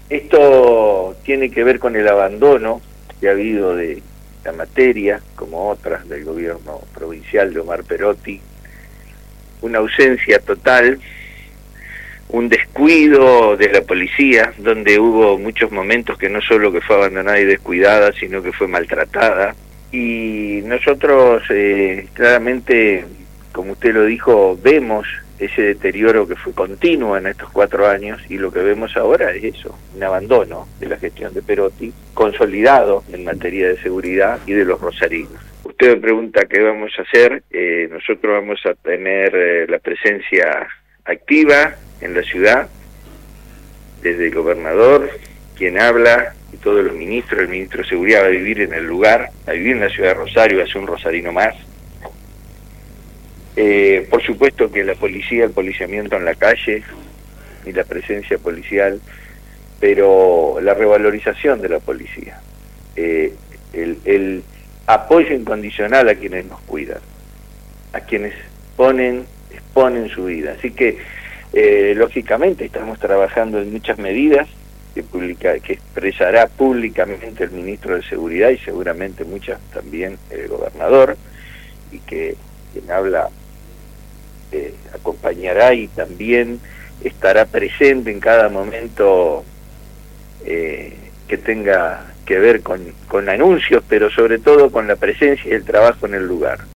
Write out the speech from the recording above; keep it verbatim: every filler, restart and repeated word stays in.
Esto tiene que ver con el abandono que ha habido de la materia, como otras del gobierno provincial de Omar Perotti, una ausencia total, un descuido de la policía, donde hubo muchos momentos que no solo que fue abandonada y descuidada, sino que fue maltratada. Y nosotros eh, claramente, como usted lo dijo, vemos ese deterioro que fue continuo en estos cuatro años, y lo que vemos ahora es eso, un abandono de la gestión de Perotti, consolidado en materia de seguridad y de los rosarinos. Usted me pregunta qué vamos a hacer. Eh, nosotros vamos a tener eh, la presencia activa en la ciudad, desde el gobernador, quien habla, y todos los ministros. El ministro de Seguridad va a vivir en el lugar, va a vivir en la ciudad de Rosario, va a ser un rosarino más. Eh, por supuesto que la policía, el policiamiento en la calle y la presencia policial, pero la revalorización de la policía, eh, el, el apoyo incondicional a quienes nos cuidan, a quienes ponen, exponen su vida. Así que, eh, lógicamente, estamos trabajando en muchas medidas que, publica, que expresará públicamente el ministro de Seguridad, y seguramente muchas también el gobernador, y que quien habla eh, acompañará y también estará presente en cada momento eh, que tenga que ver con, con anuncios, pero sobre todo con la presencia y el trabajo en el lugar.